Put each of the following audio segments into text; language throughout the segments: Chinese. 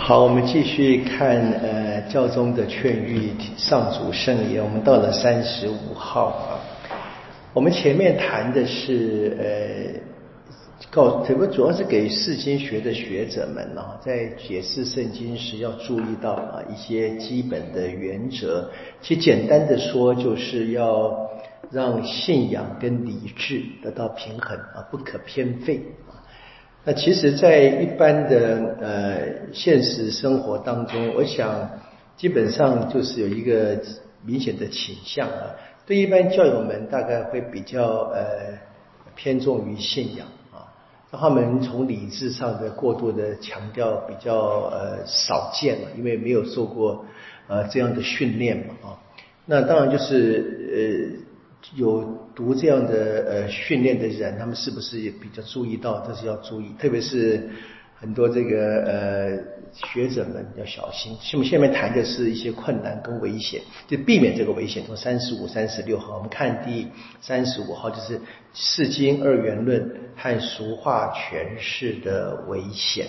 好，我们继续看教宗的劝喻上主圣言，我们到了35号啊。我们前面谈的是主要是给释经学的学者们啊，在解释圣经时要注意到一些基本的原则。其实简单的说，就是要让信仰跟理智得到平衡不可偏废。那其实在一般的现实生活当中，我想基本上就是有一个明显的倾向对一般教友们大概会比较偏重于信仰让他们从理智上的过度的强调比较少见因为没有受过这样的训练那当然就是有读这样的训练的人，他们是不是也比较注意到？这是要注意，特别是很多这个学者们要小心。我们下面谈的是一些困难跟危险，就避免这个危险。从35、36号，我们看第35号，就是释经二元论和俗化诠释的危险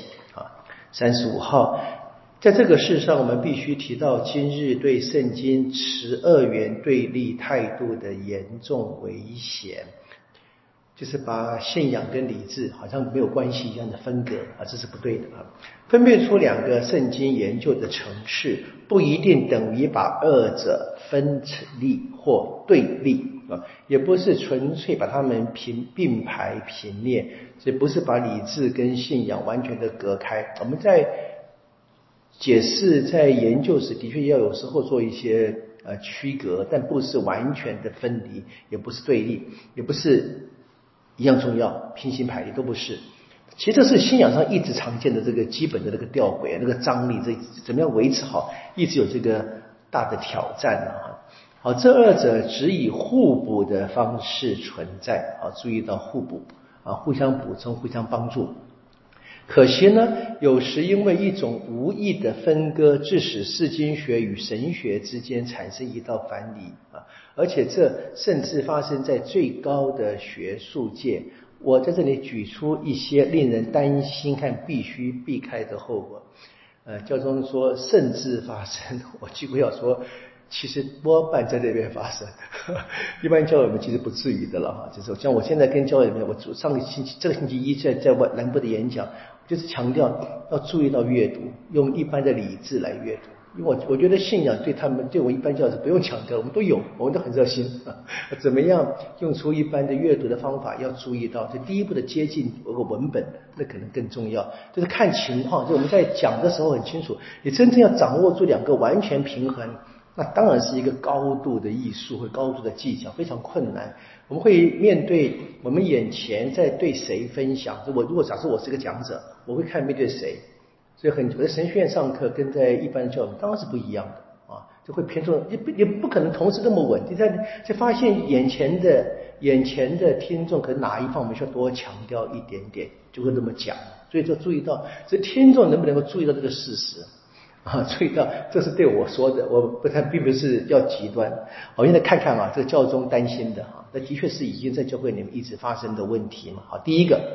35号。在这个事上，我们必须提到今日对圣经持二元对立态度的严重危险，就是把信仰跟理智好像没有关系一样的分隔这是不对的分辨出两个圣经研究的层次，不一定等于把二者分立或对立也不是纯粹把它们并排平列，所以不是把理智跟信仰完全的隔开。我们在解释在研究时的确要有时候做一些区隔，但不是完全的分离，也不是对立，也不是一样重要平行排列，都不是。其实这是信仰上一直常见的这个基本的那个吊诡那个张力，这怎么样维持好，一直有这个大的挑战好，这二者只以互补的方式存在注意到互补互相补充，互相帮助。可惜呢，有时因为一种无意的分割，致使释经学与神学之间产生一道藩篱而且这甚至发生在最高的学术界。我在这里举出一些令人担心和必须避开的后果。教宗说甚至发生，我几乎要说其实多半在那边发生一般教友们其实不至于的了就是像我现在跟教友们，我上个星期这个星期一在南部的演讲，就是强调要注意到阅读，用一般的理智来阅读。因为我觉得信仰对他们对我一般教友是不用强调，我们都有，我们都很热心怎么样用出一般的阅读的方法，要注意到这第一步的接近文本，那可能更重要。就是看情况，就我们在讲的时候很清楚，你真正要掌握住两个完全平衡，那当然是一个高度的艺术和高度的技巧，非常困难。我们会面对我们眼前在对谁分享，如果假设我是个讲者，我会看面对谁。所以我在神学院上课跟在一般教育当然是不一样的就会偏重，也不可能同时那么稳定。在发现眼前的听众可能哪一方我们需要多强调一点点，就会那么讲。所以就注意到这听众能不能够注意到这个事实注意到这是对我说的，我不太并不是要极端。我现在看看这个教宗担心的那的确是已经在教会里面一直发生的问题嘛。好，第一个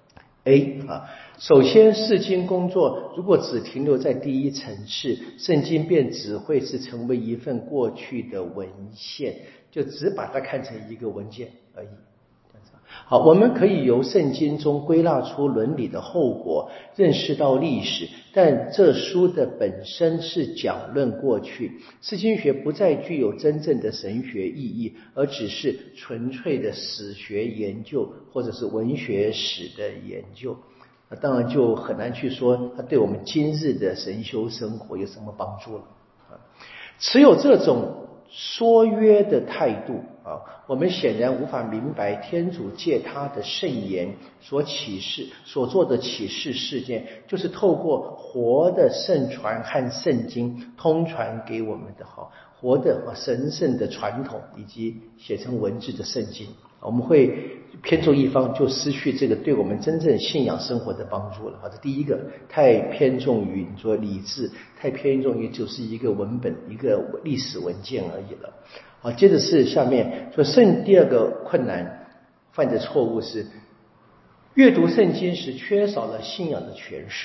首先释经工作如果只停留在第一层次，圣经便只会是成为一份过去的文献，就只把它看成一个文件而已。好，我们可以由圣经中归纳出伦理的后果，认识到历史，但这书的本身是讲论过去。释经学不再具有真正的神学意义，而只是纯粹的史学研究或者是文学史的研究。当然就很难去说它对我们今日的神修生活有什么帮助了持有这种缩约的态度我们显然无法明白天主借他的圣言所做的启示事件，就是透过活的圣传和圣经通传给我们的活的神圣的传统以及写成文字的圣经。我们会偏重一方，就失去这个对我们真正信仰生活的帮助了这第一个，太偏重于你说理智，太偏重于就是一个文本一个历史文件而已了接着是下面说第二个困难犯的错误是阅读圣经时缺少了信仰的诠释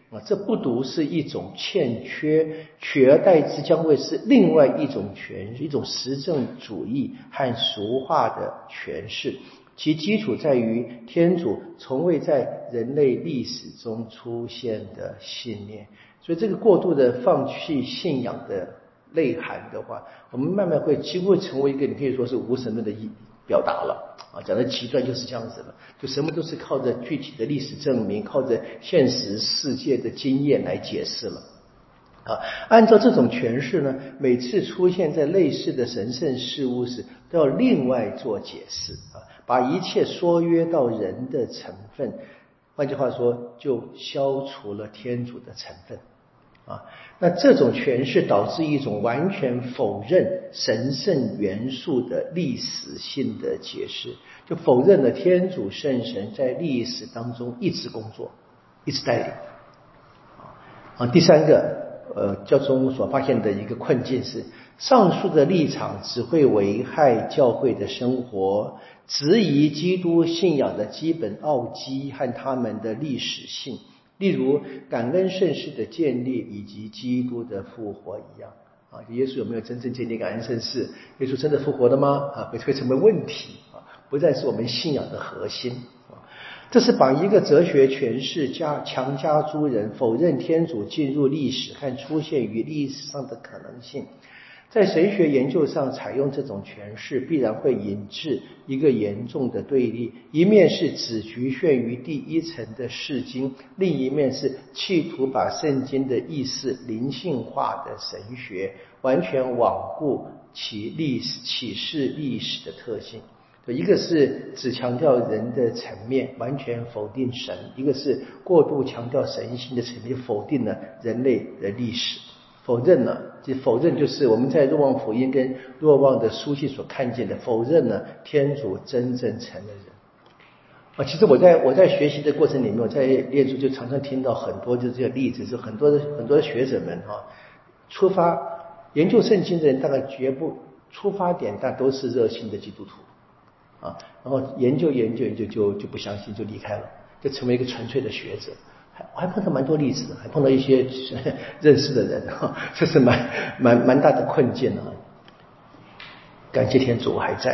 这不独是一种欠缺，取而代之将会是另外一种诠释，一种实证主义和俗化的诠释。其基础在于天主从未在人类历史中出现的信念。所以这个过度的放弃信仰的内涵的话，我们慢慢会几乎成为一个你可以说是无神论的表达了讲的极端就是这样子了，就什么都是靠着具体的历史证明，靠着现实世界的经验来解释了按照这种诠释呢，每次出现在类似的神圣事物时，都要另外做解释把一切缩约到人的成分，换句话说，就消除了天主的成分那这种诠释导致一种完全否认神圣元素的历史性的解释，就否认了天主圣神在历史当中一直工作，一直带领第三个教宗所发现的一个困境是，上述的立场只会危害教会的生活，质疑基督信仰的基本奥基和他们的历史性，例如感恩圣事的建立以及基督的复活一样耶稣有没有真正建立感恩圣事？耶稣真的复活了吗？会成为问题不再是我们信仰的核心这是把一个哲学诠释强加诸人，否认天主进入历史和出现于历史上的可能性。在神学研究上采用这种诠释，必然会引致一个严重的对立，一面是只局限于第一层的释经，另一面是企图把圣经的意思灵性化的神学，完全罔顾其启示历史的特性。一个是只强调人的层面，完全否定神；一个是过度强调神性的层面，否定了人类的历史。否认了，否认就是我们在若望福音跟若望的书信所看见的，否认了天主真正成了人其实我在学习的过程里面，我在念书就常常听到很多就这个例子，是很多的学者们出发研究圣经的人，大概绝不出发点但都是热心的基督徒然后研究就不相信，就离开了，就成为一个纯粹的学者。我还碰到蛮多例子的，还碰到一些认识的人这是蛮大的困境感谢天主我还在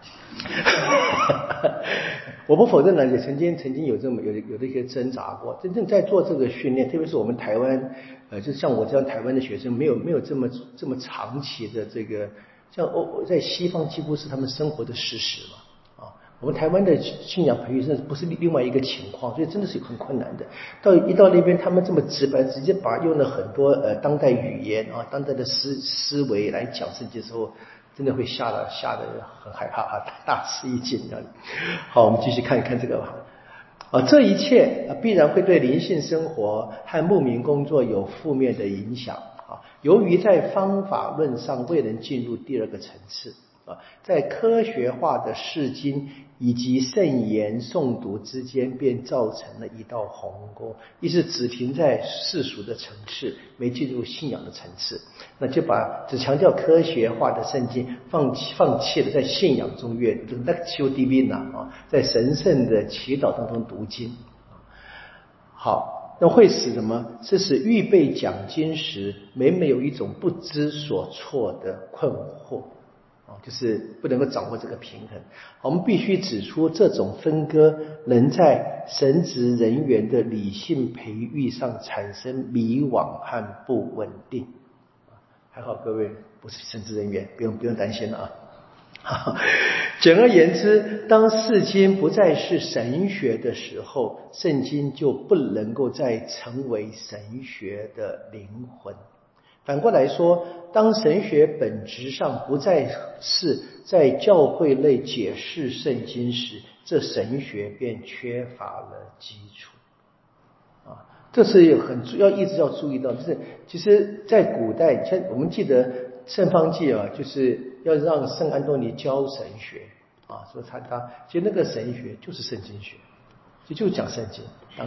我不否认了，也曾经有的一些挣扎过。真正在做这个训练，特别是我们台湾就像我这样台湾的学生，没有这么长期的这个，像在西方几乎是他们生活的事实嘛我们台湾的信仰培育真的不是另外一个情况，所以真的是很困难的。一到那边，他们这么直白，直接用了很多当代语言当代的思维来讲圣经的时候，真的会吓得很害怕大吃一惊好，我们继续看一看这个这一切必然会对灵性生活和牧民工作有负面的影响由于在方法论上未能进入第二个层次在科学化的释经以及圣言诵读之间便造成了一道鸿沟，意思只停在世俗的层次，没进入信仰的层次，那就把只强调科学化的圣经放弃了在信仰中阅读 Lectio Divina 在神圣的祈祷当中读经好，那会使什么？是使预备讲经时每有一种不知所措的困惑就是不能够掌握这个平衡。我们必须指出，这种分割能在神职人员的理性培育上产生迷惘和不稳定。还好各位不是神职人员，不用担心了简而言之，当释经不再是神学的时候，圣经就不能够再成为神学的灵魂。反过来说，当神学本质上不再是在教会内解释圣经时，这神学便缺乏了基础这是一直要注意到，就是其实在古代，像我们记得圣方济就是要让圣安东尼教神学说他其实那个神学就是圣经学，就讲圣经当年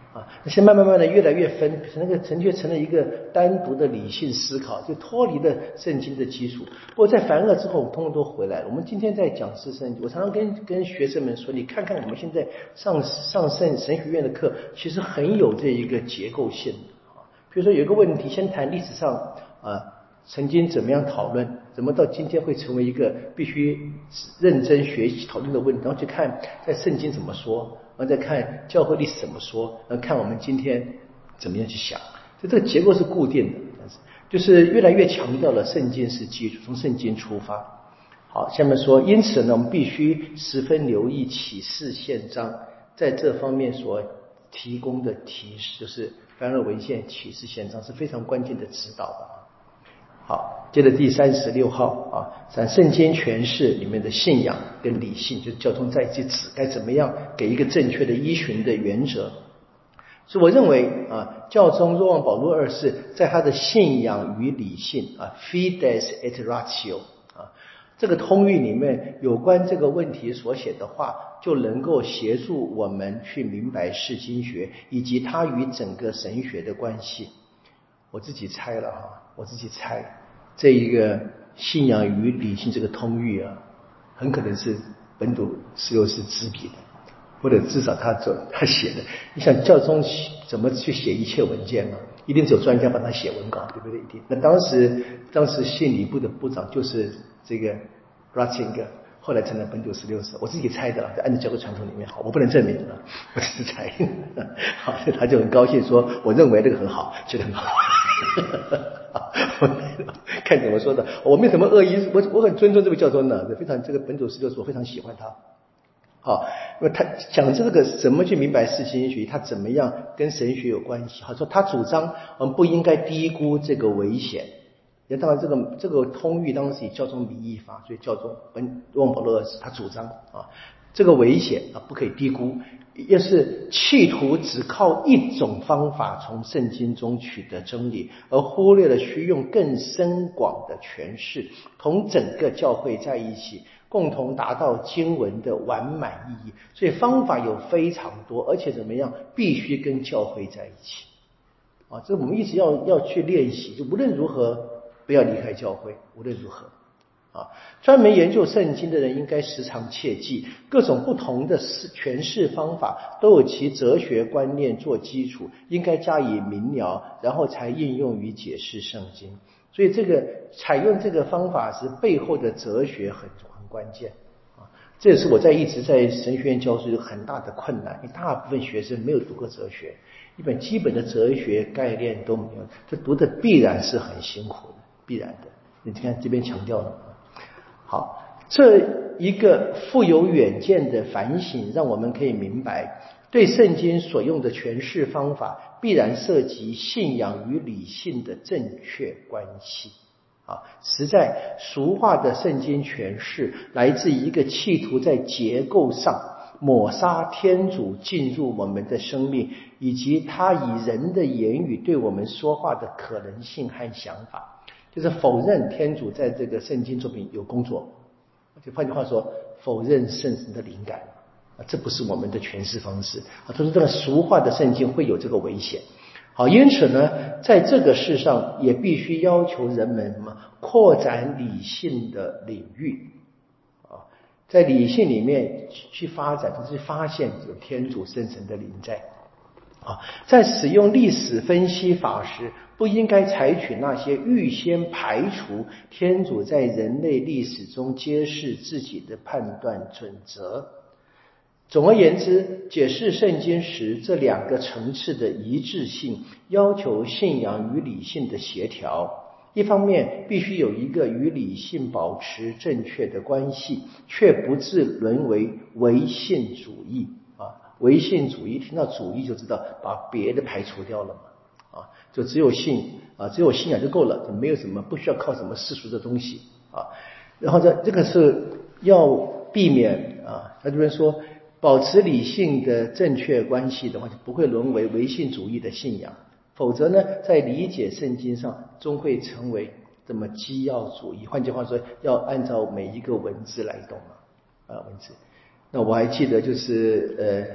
那现在慢慢的越来越分，那个却成了一个单独的理性思考，就脱离了圣经的基础。不过在凡二之后，我们通通都回来了。我们今天在讲释圣经，我常常跟学生们说，你看看我们现在上神学院的课，其实很有这一个结构性。比如说有一个问题，先谈历史上曾经怎么样讨论，怎么到今天会成为一个必须认真学习讨论的问题，然后去看在圣经怎么说，然后再看教会历史怎么说，然后看我们今天怎么样去想。所以这个结构是固定的，就是越来越强调了圣经是基础，从圣经出发。好，下面说，因此呢，我们必须十分留意启示宪章在这方面所提供的提示，就是凡尔文献启示宪章是非常关键的指导的。好，接着第36号圣经诠释里面的信仰跟理性，就是教宗在一起指该怎么样给一个正确的依循的原则。所以我认为教宗若望保禄二世在他的信仰与理性Fides et Ratio 这个通谕里面有关这个问题所写的话，就能够协助我们去明白释经学以及它与整个神学的关系。我自己猜了我自己猜这一个信仰与理性这个通谕很可能是本笃16世执笔的，或者至少他写的。你想教宗怎么去写一切文件一定只有专家帮他写文稿，对不对？一定。那当时信理部的部长就是这个 Ratzinger， 后来成了本笃16世，我自己猜的按照教会传统里面。好，我不能证明我只是猜。好，他就很高兴说，我认为这个很好，觉得很好。看怎么说的，我没什么恶意，我很尊重这位教宗的，非常这个本笃16世我非常喜欢他。好，那么他讲这个怎么去明白释经学，他怎么样跟神学有关系。好，说他主张我们不应该低估这个危险。当然这个通谕当时以教宗名义发，所以教宗若望保禄二世他主张这个危险不可以低估，要是企图只靠一种方法从圣经中取得真理，而忽略了需用更深广的诠释，同整个教会在一起，共同达到经文的完满意义。所以方法有非常多，而且怎么样，必须跟教会在一起这我们一直要去练习，就无论如何不要离开教会，无论如何专门研究圣经的人应该时常切记，各种不同的诠释方法都有其哲学观念做基础，应该加以明了，然后才应用于解释圣经。所以这个采用这个方法时背后的哲学很关键这也是我一直在神学院教书有很大的困难，因为大部分学生没有读过哲学，一本基本的哲学概念都没有，这读的必然是很辛苦的，必然的。你看这边强调了好，这一个富有远见的反省让我们可以明白，对圣经所用的诠释方法必然涉及信仰与理性的正确关系实在俗化的圣经诠释来自一个企图在结构上抹杀天主进入我们的生命，以及他以人的言语对我们说话的可能性和想法，就是否认天主在这个圣经作品有工作，就换句话说，否认圣神的灵感这不是我们的诠释方式他说这个俗化的圣经会有这个危险。好，因此呢，在这个世上也必须要求人们什么扩展理性的领域在理性里面去发展，去发现有天主圣神的灵在在使用历史分析法时，不应该采取那些预先排除天主在人类历史中揭示自己的判断准则。总而言之，解释圣经时这两个层次的一致性要求信仰与理性的协调。一方面必须有一个与理性保持正确的关系，却不致沦为唯信主义唯信主义听到主义就知道把别的排除掉了嘛就只有信仰就够了，就没有什么不需要靠什么世俗的东西然后这个是要避免他这边说保持理性的正确关系的话，就不会沦为唯信主义的信仰，否则呢，在理解圣经上终会成为这么基要主义。换句话说，要按照每一个文字来懂文字。那我还记得就是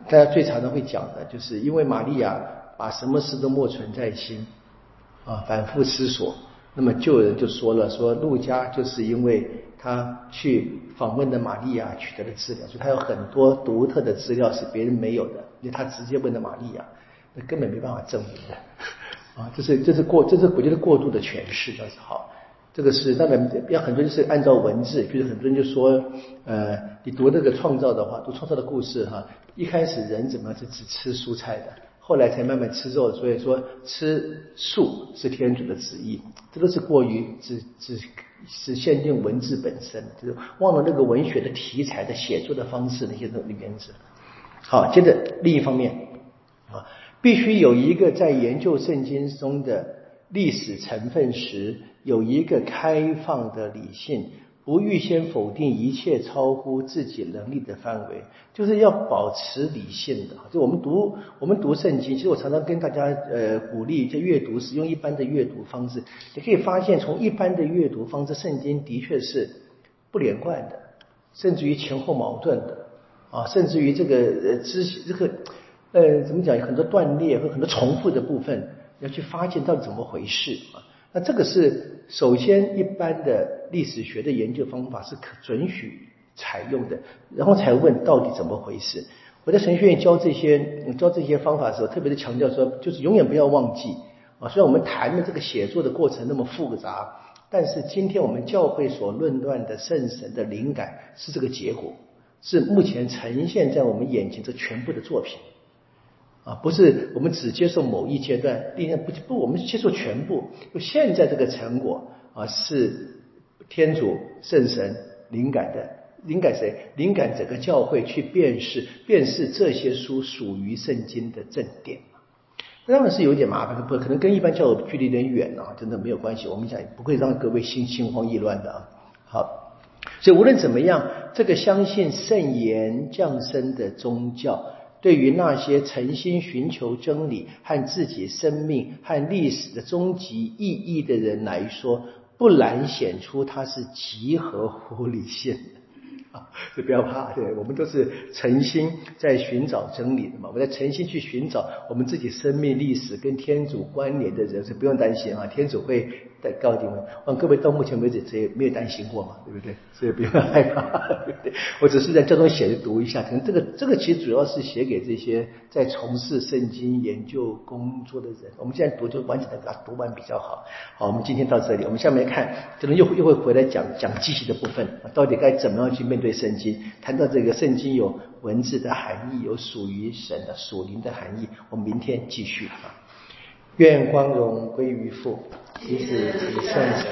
大家最常常会讲的就是因为玛利亚把什么事都默存在心反复思索，那么就有人就说了，说路加就是因为他去访问的玛利亚取得的资料，所以他有很多独特的资料是别人没有的，因为他直接问的玛利亚，那根本没办法证明的这是我觉得过度的诠释倒是好。这个是当然要很多就是按照文字，比如很多人就说你读那个创造的话，读创造的故事一开始人怎么是只吃蔬菜的，后来才慢慢吃肉，所以说吃素是天主的旨意，这都是过于只限定文字本身，就是忘了那个文学的题材的写作的方式那些原则。好，接着另一方面必须有一个在研究圣经中的历史成分时，有一个开放的理性，不预先否定一切超乎自己能力的范围，就是要保持理性的。就我们读圣经，其实我常常跟大家鼓励在阅读时用一般的阅读方式，你可以发现从一般的阅读方式，圣经的确是不连贯的，甚至于前后矛盾的甚至于这个怎么讲，有很多断裂和很多重复的部分，要去发现到底怎么回事那这个是首先一般的历史学的研究方法是可准许采用的，然后才问到底怎么回事。我在神学院教这些方法的时候，特别的强调说，就是永远不要忘记虽然我们谈的这个写作的过程那么复杂，但是今天我们教会所论断的圣神的灵感是这个结果，是目前呈现在我们眼前这全部的作品不是我们只接受某一阶段，不，我们接受全部。就现在这个成果是天主圣神灵感谁？灵感整个教会去辨识这些书属于圣经的正典。当然是有点麻烦，可能跟一般教友距离有点远真的没有关系。我们讲不会让各位心慌意乱的好，所以无论怎么样，这个相信圣言降生的宗教，对于那些诚心寻求真理和自己生命和历史的终极意义的人来说，不难显出它是极合乎理性的所以不要怕，对，我们都是诚心在寻找真理的嘛，我们在诚心去寻找我们自己生命历史跟天主关联的人，所以不用担心天主会告诉你们各位到目前为止谁也没有担心过嘛，对不对？所以不用害怕对不对？我只是在教中写的读一下，可能这个其实主要是写给这些在从事圣经研究工作的人，我们现在读就完整的把它读完比较好。好，我们今天到这里，我们下面看可能又会回来讲记忆的部分到底该怎么样去面对圣经，谈到这个圣经有文字的含义，有属于神的属灵的含义，我们明天继续愿光荣归于父，其子及圣神，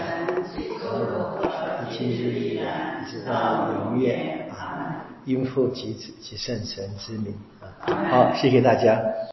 今日依然，直到永远。因父及子及圣神之名好，谢谢大家。